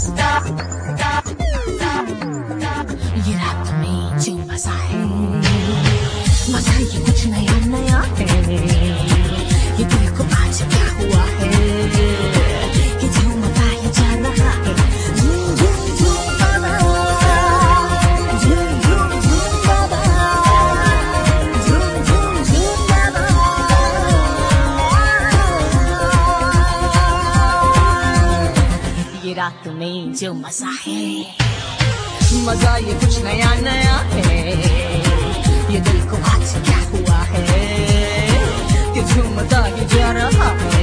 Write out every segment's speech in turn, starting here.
ये रात में जो मजा है, मजा ये कुछ नया नया है। ये दिल को आज क्या हुआ है, ये झूमता ही जा रहा है। झूम झूम झूम बाबा, झूम झूम झूम बाबा, झूम झूम झूम बाबा। ये रात में जो मजा है, मजा ये कुछ नया नया है। ये दिल को आज क्या हुआ है, कि झूमता ही जा रहा है।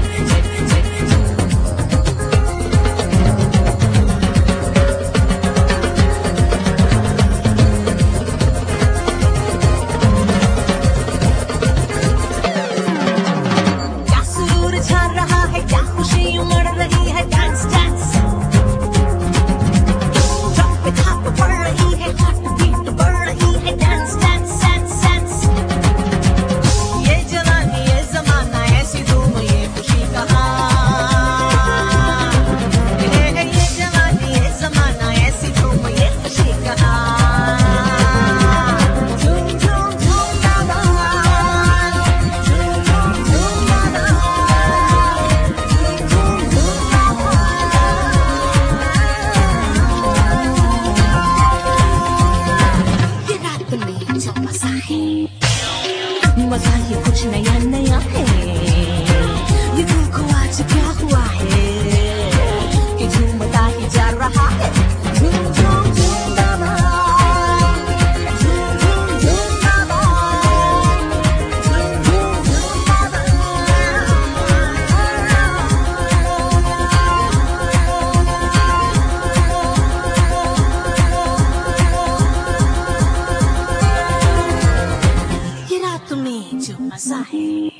क्या सुरूर छा रहा है, क्या खुशी उमड़ रही है। डांस डांस पड़ रही है, हार्ट बीट बढ़ रही है। डांस डांस डांस डांस, ये जवानी ये जमाना ऐसी धूम ये खुशी कहाँ। ये जवानी ये जमाना ऐसी धूम ये खुशी कहाँ। झूम झूम झूम बाबा, झूम झूम झूम बाबा, झूम झूम झूम बाबा। जो मजा है, मजा ये कुछ नया नया है। ये दिल को आज क्या हुआ है, कि झूमता ही जा रहा है। झूम झूम झूम बाबा, झूम झूम झूम बाबा, झूम झूम झूम बाबा। ये रात में जो मजा है।